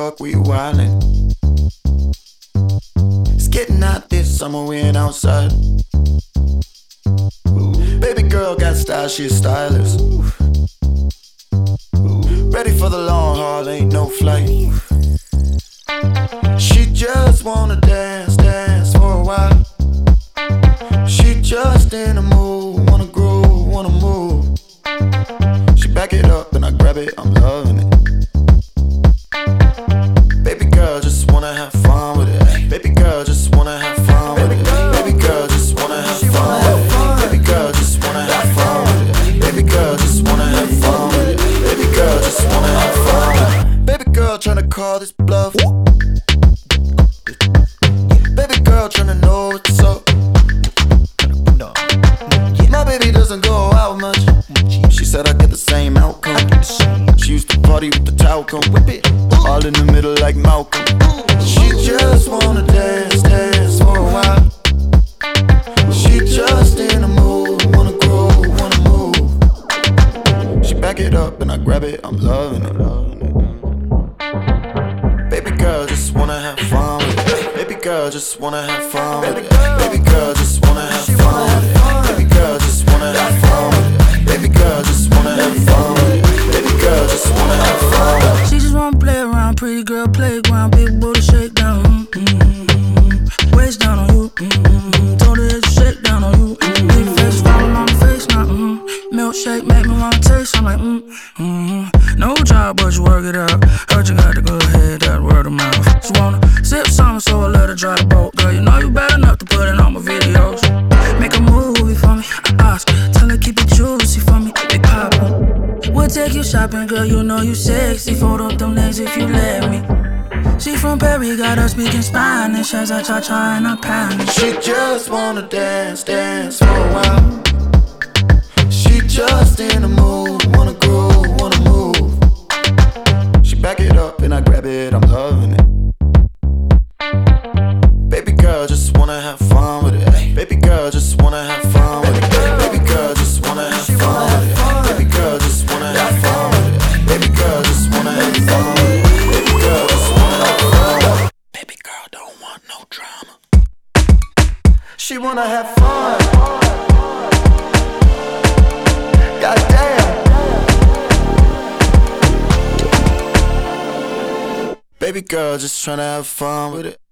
York, we wildin'. It's getting out this summer, we ain't outside. Baby girl got style, she a stylist. Ready for the long haul, ain't no flight. She just wanna dance, dance for a while. She just in the mood, wanna groove, wanna move. She back it up and I grab it, I'm loving it. Baby girl just wanna have fun with it. Baby girl just wanna have fun with it. Baby girl just wanna have fun with it. Baby girl just wanna have fun with it. Baby girl just wanna have fun with it. Baby girl just wanna have fun with it. Baby girl tryna call this bluff. Baby girl tryna know what's up. My baby doesn't go out much. She said I get the same outcome. She used to party with the talcum, whip it all in the middle like Malcolm. She just wanna dance, dance for a while. She just in the mood, wanna grow, wanna move. She back it up and I grab it, I'm loving it. Baby girl just wanna have fun with it. Baby girl just wanna have fun with it. Baby girl just wanna have fun with it. Baby girl just wanna have fun with it. Baby girl just wanna have fun with it. Baby girl just wanna have fun with it. She just wanna play around, pretty girl playground, big booty shake down. Waist down on you. Told her it's shake down on you. Big face falling on the face now. Milkshake make me wanna taste. I'm like no job, but you work it out. Heard you got the good head, that word of mouth. She wanna sip something, so I let her drive the boat. Girl, you know you bad enough to put it on my videos. Make a movie for me, I ask her. Tell her keep it juicy for me, big papa. We'll take you shopping, girl, you know you sexy. Fold up them legs if you let me. She from Paris, got her speaking Spanish as I cha-cha and I panic. She just wanna dance, dance for a while. She just in the mood, wanna groove, wanna move. She back it up and I grab it, I'm loving it. Baby girl just wanna have fun with it. Baby girl just wanna have fun with it. Baby girl just wanna have fun with it. Baby girl just wanna have fun with it. Baby girl just wanna have fun with it. Baby girl just wanna have fun with it. Baby girl don't want no drama. She wanna have fun. Goddamn. Baby girl just tryna have fun with it.